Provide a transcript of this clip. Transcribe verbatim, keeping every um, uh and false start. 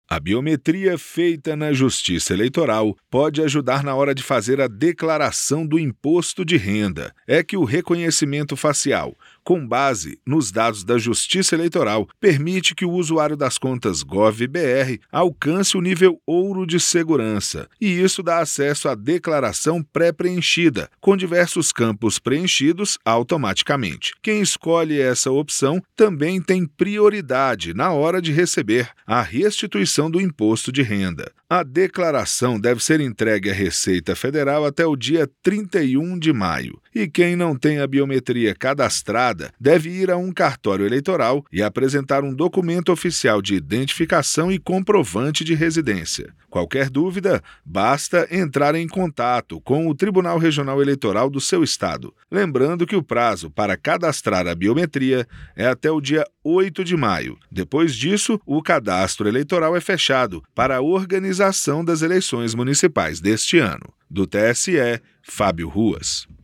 A biometria feita na Justiça Eleitoral pode ajudar na hora de fazer a declaração do imposto de renda. É que o reconhecimento facial, com base nos dados da Justiça Eleitoral, permite que o usuário das contas Gov.br alcance o nível ouro de segurança, e isso dá acesso à declaração pré-preenchida, com diversos campos preenchidos automaticamente. Quem escolhe essa opção também tem prioridade na hora de receber a restituição do imposto de renda. A declaração deve ser entregue à Receita Federal até o dia trinta e um de maio. E quem não tem a biometria cadastrada deve ir a um cartório eleitoral e apresentar um documento oficial de identificação e comprovante de residência. Qualquer dúvida, basta entrar em contato com o Tribunal Regional Eleitoral do seu estado. Lembrando que o prazo para cadastrar a biometria é até o dia oito de maio. Depois disso, o cadastro eleitoral é fechado para a organização das eleições municipais deste ano. Do T S E, Fábio Ruas.